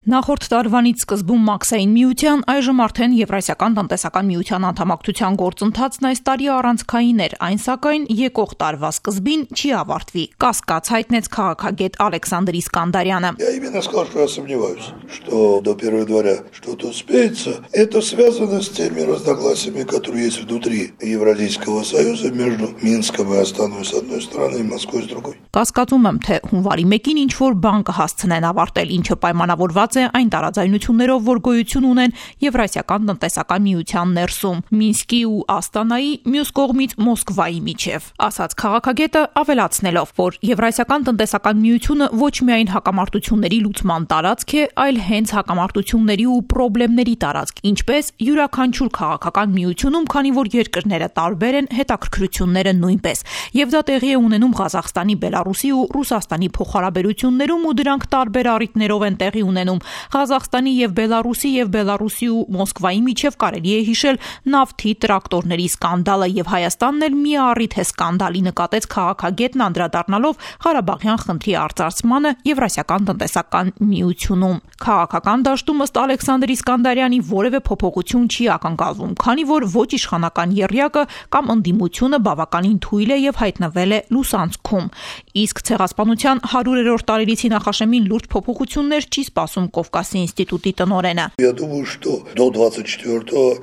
Նախորդ տարվանից սկզբում Մաքսային միության, այժմ արդեն Եվրասիական տնտեսական միության անդամակցության գործընթացն այս տարի առանցքային էր, այն սակայն եկող տարվա սկզբին չի ավարտվի, կասկած հայտնեց քաղաքագետ Ալեքսանդր Իսկանդարյանը։ Я именно сказал, что я сомневаюсь, что до 1 января что-то успеется. Это связано с теми разногласиями, которые есть внутри Евразийского союза между Минском и Астаной с одной стороны и Москвой с другой. Կասկածում եմ, թե հունվարի 1-ին ինչ-որ բան կհասցնեն ավարտել, ինչը պայմանավորված է այն տարաձայնություններով, որ գոյություն ունեն Եվրասիական տնտեսական միության ներսում, Մինսկի ու Աստանայի, մյուս կողմից Մոսկվայի միջև, ասաց քաղաքագետը, ավելացնելով, որ Եվրասիական տնտեսական միությունը ոչ միայն հակամարտությունների լուծման տարածք է, այլ հենց հակամարտությունների ու խնդիրների տարածք, ինչպես յուրաքանչյուր քաղաքական միությունում, քանի որ երկրները տարբեր են, հետաքրքրությունները նույնպես, եւ դա տեղի է ունենում Ղազախստանի, Բելարուսի ու Ռուսաստանի փոխհարաբերություններում ու դրանք տարբեր առիթներով են տեղի ունենում։ Ղազախստանի եւ Բելարուսի ու Մոսկվայի միջև կարելի է հիշել նավթի տրակտորների սկանդալը եւ Հայաստանն էլ մի առիթ է սկանդալի, նկատեց քաղաքագետն անդրադառնալով Ղարաբաղյան խնդրի արծարծմանը Եվրասիական տնտեսական միությունում։ Քաղաքական դաշտում ըստ Ալեքսանդր Իսկանդարյանի որևէ փոփոխություն չի ակնկալվում, քանի որ ոչ իշխանական եռյակը կամ ընդդիմությունը բավականին թույլ է եւ հայտնվել է լուսանցքում։ Իսկ ցեղասպանության 100-րդ տարելիցի նախաշեմին լուրջ փոփոխություններ չի սպասում Կովկասի ինստիտուտի տնօրենը։ Я думаю, что до 24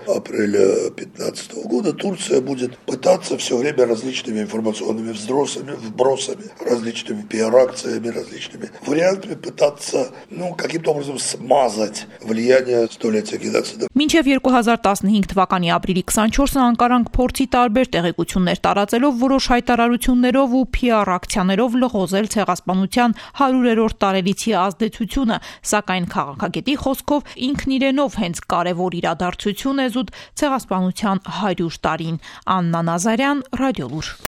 апреля 2015 года Турция будет пытаться все время различными информационными вбросами, различными пиар-акциями, различными вариантами пытаться, каким-то образом смазать влияние столетия геноцида. Մինչև 2015 թվականի ապրիլի 24-ը Անկարան փորձի տարբեր տեղեկություններ տարածելով որոշ հայտարարություններով ու PR ակցիաներով լղոզել ցեղասպանության 100-րդ տարելիցի ազդեցությունը, սակայն քաղաքագետի խոսքով ինքն իրենով հենց կարևոր իրադարձություն է զուտ ցեղասպանության 100 տարին։ Աննա Նազարյան, Ռադիոլուր։